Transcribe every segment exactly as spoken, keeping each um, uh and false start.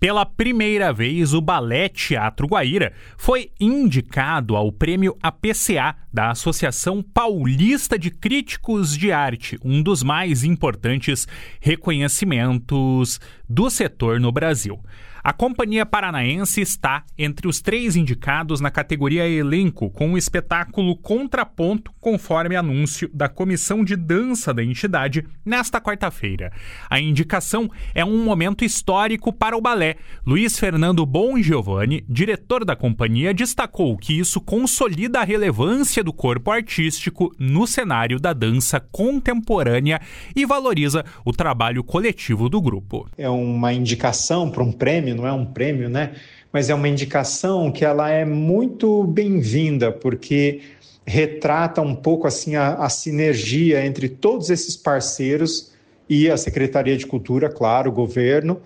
Pela primeira vez, o Balé Teatro Guaíra foi indicado ao Prêmio A P C A da Associação Paulista de Críticos de Arte, um dos mais importantes reconhecimentos do setor no Brasil. A Companhia Paranaense está entre os três indicados na categoria Elenco, com o espetáculo Contraponto, conforme anúncio da Comissão de Dança da entidade nesta quarta-feira. A indicação é um momento histórico para o balé. Luiz Fernando Bongiovanni, diretor da companhia, destacou que isso consolida a relevância do corpo artístico no cenário da dança contemporânea e valoriza o trabalho coletivo do grupo. É uma indicação para um prêmio, não é um prêmio, né? Mas é uma indicação que ela é muito bem-vinda, porque retrata um pouco assim a, a sinergia entre todos esses parceiros e a Secretaria de Cultura, claro, o governo,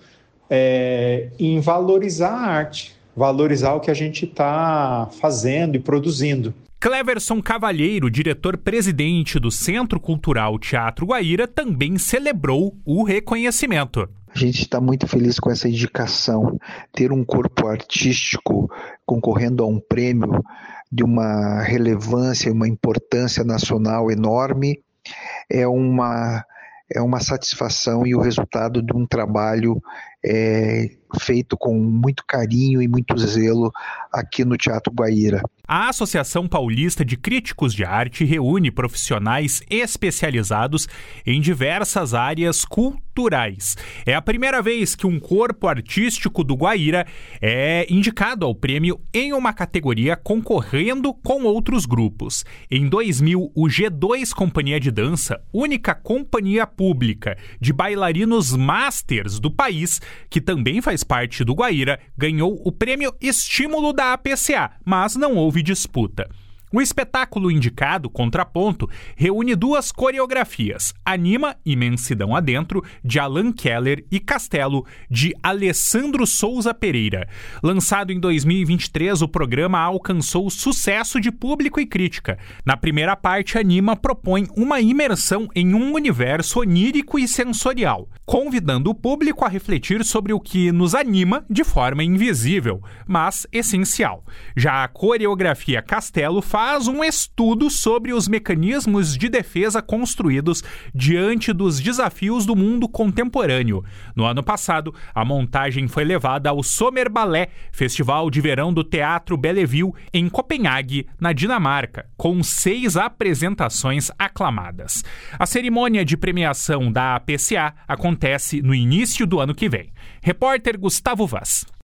é, em valorizar a arte, valorizar o que a gente está fazendo e produzindo. Cleverson Cavalheiro, diretor-presidente do Centro Cultural Teatro Guaíra, também celebrou o reconhecimento. A gente está muito feliz com essa indicação. Ter um corpo artístico concorrendo a um prêmio de uma relevância, uma importância nacional enorme, é uma, é uma satisfação e o resultado de um trabalho é, feito com muito carinho e muito zelo aqui no Teatro Guaíra. A Associação Paulista de Críticos de Arte reúne profissionais especializados em diversas áreas culturais. É a primeira vez que um corpo artístico do Guaíra é indicado ao prêmio em uma categoria concorrendo com outros grupos. Em dois mil, o G dois Companhia de Dança, única companhia pública de bailarinos masters do país, que também faz parte do Guaíra, ganhou o prêmio Estímulo da A P C A, mas não houve disputa. O espetáculo indicado, Contraponto, reúne duas coreografias, Anima, Imensidão Adentro, de Alan Keller, e Castelo, de Alessandro Souza Pereira. Lançado em dois mil e vinte e três, o programa alcançou sucesso de público e crítica. Na primeira parte, Anima propõe uma imersão em um universo onírico e sensorial, convidando o público a refletir sobre o que nos anima de forma invisível, mas essencial. Já a coreografia Castelo faz faz um estudo sobre os mecanismos de defesa construídos diante dos desafios do mundo contemporâneo. No ano passado, a montagem foi levada ao Sommer Ballet, Festival de Verão do Teatro Bellevue, em Copenhague, na Dinamarca, com seis apresentações aclamadas. A cerimônia de premiação da A P C A acontece no início do ano que vem. Repórter Gustavo Vaz.